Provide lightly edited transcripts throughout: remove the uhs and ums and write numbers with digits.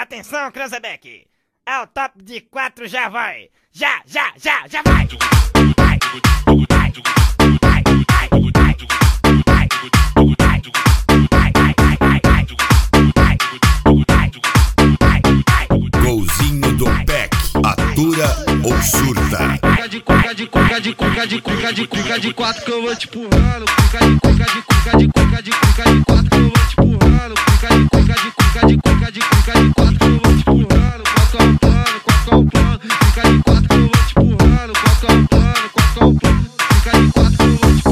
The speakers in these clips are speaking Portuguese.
Atenção, Cranzebeck. É o top de 4, já vai. Já vai. Golzinho do Peck, atura ou surta? Cuca de 4 que eu vou te empurrando. Cuca de 4 que eu vou te empurrando. Cuca de 4 que eu vou te empurrando. Qual que é o plano? Cuca de 4 que eu vou te empurrando. Qual que é o plano? Cuca de 4 que eu vou te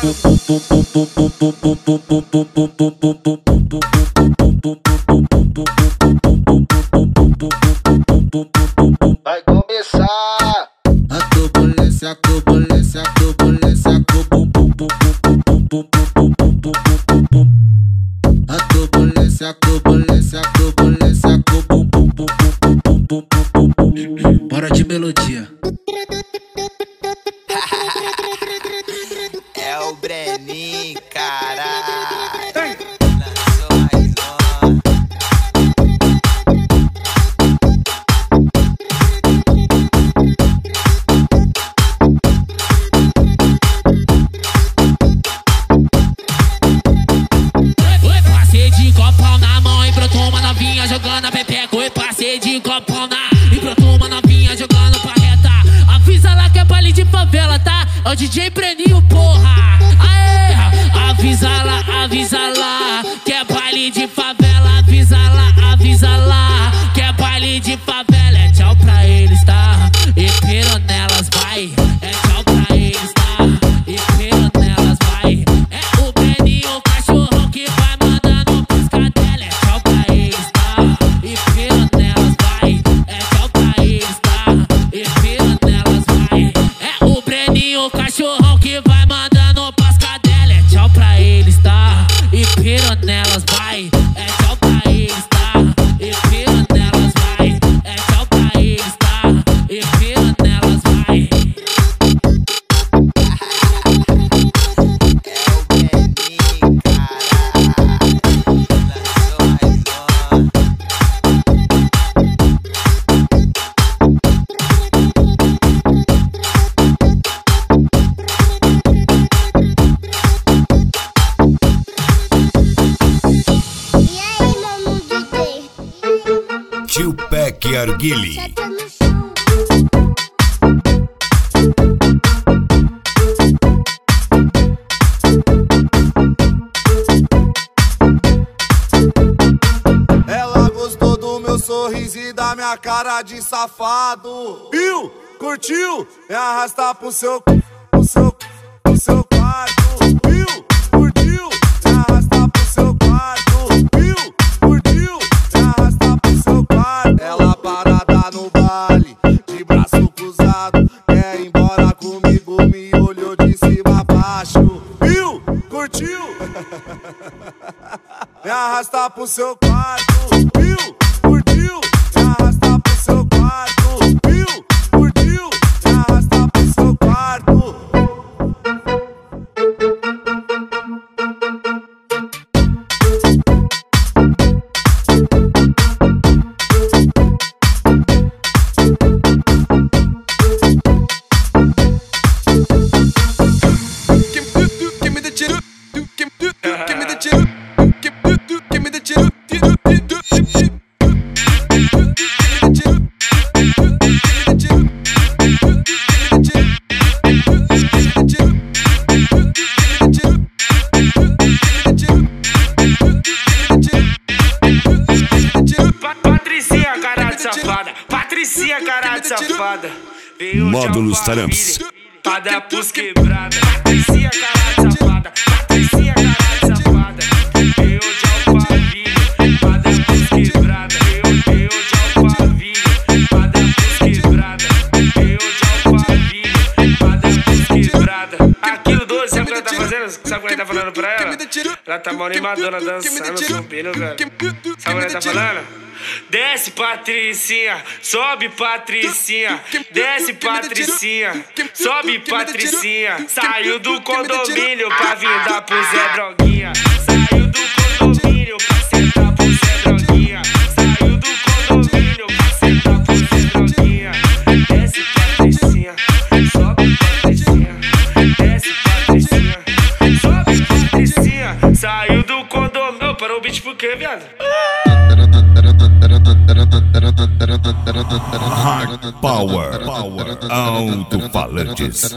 empurrando. Vai começar a turbulência, a turbulência, a turbulência, a turbulência, a turbulência, a turbulência, bora de melodia. É o Breninho, caralho. Jogando a pepeca, oi, passei de copão na e brotou uma novinha jogando pra reta. Avisa lá que é baile de favela, tá? É o DJ Breninho, porra. Aê, avisa lá que é baile de favela. Avisa lá que é baile de favela. É tchau pra eles, tá? E piro nelas, vai. É tchau pra eles, tá? E piro nelas, vai. É o Breninho, o cachorrão que vai mandando piscadela. É tchau pra eles, tá? E pira nelas, vai. É tchau pra eles, tá? E pira nelas, vai. É o Breninho, o cachorrão que vai mandando pascadela. É tchau pra eles, tá? E pira nelas, vai. É tchau pra eles, tá? E pira nelas, vai. É tchau pra eles, tá? E pira nelas, vai. Tio Peck Arguili. Ela gostou do meu sorriso e da minha cara de safado. Viu? Curtiu? Me arrasta pro seu quarto. Viu? Curtiu? Me arrasta pro seu quarto. Viu? Curtiu? Me arrasta pro seu quarto. Ela parada no baile, de braço cruzado. Quer ir embora comigo, me olhou de cima a baixo. Viu? Curtiu? Me arrasta pro seu quarto. Viu? Curtiu? Me arrasta pro seu quarto. Viu? Curtiu? Me arrasta pro seu quarto. Patricinha, cara de safada. Módulos Taramps. Pra dar pros quebrada. Patricinha, cara de safada. Patricinha, cara de safada. Veio de Alphaville. Pra dar pros quebrada. Veio de Alphaville. Pra dar pros quebrada. Veio de Alphaville. Pra dar pros quebrada. Aquilo doce, sabe o que ela tá fazendo? Sabe o que ela tá falando pra ela? Ela tá mal animadona dançando, subindo, velho. Sabe o que ela tá falando? Desce, Patricinha, sobe, Patricinha. Desce, Patricinha, sobe, Patricinha. Saiu do condomínio pra vir dar pro Zé Droguinha. Saiu do condomínio pra sentar pro Zé Droguinha. Saiu do condomínio que, viado? Hard Power, alto-falantes.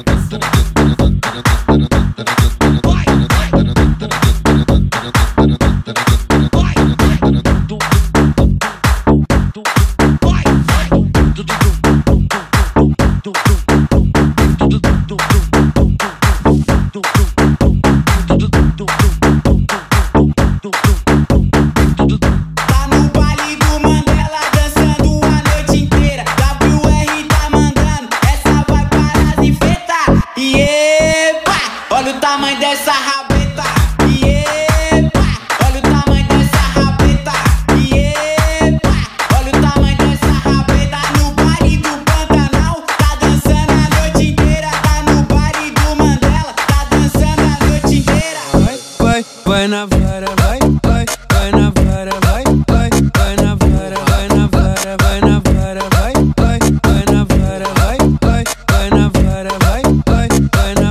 Olha o tamanho dessa rabeta, epa. Olha o tamanho dessa rabeta, epa. Olha o tamanho dessa rabeta. No baile do Pantanal, tá dançando a noite inteira. Tá no baile do Mandela, tá dançando a noite inteira. Vai na vara, vai na vara, vai na vara, vai na vara, vai na vara, vai na vara, vai na vara, vai na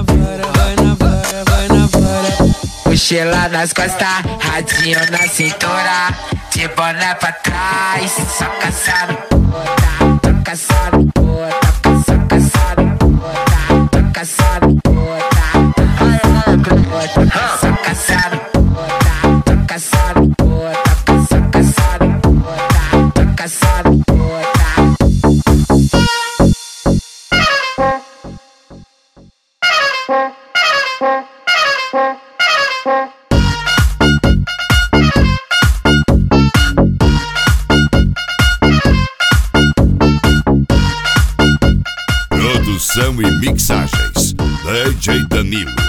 vara. Mochila nas costas, radinho na cintura, de boné pra trás, só caçando puta, tô caçando puta, só caçando puta, tô caçando puta, só caçando puta, tô caçando puta, só caçando puta, tô caçando puta. Produção e mixagens DJ Danilo.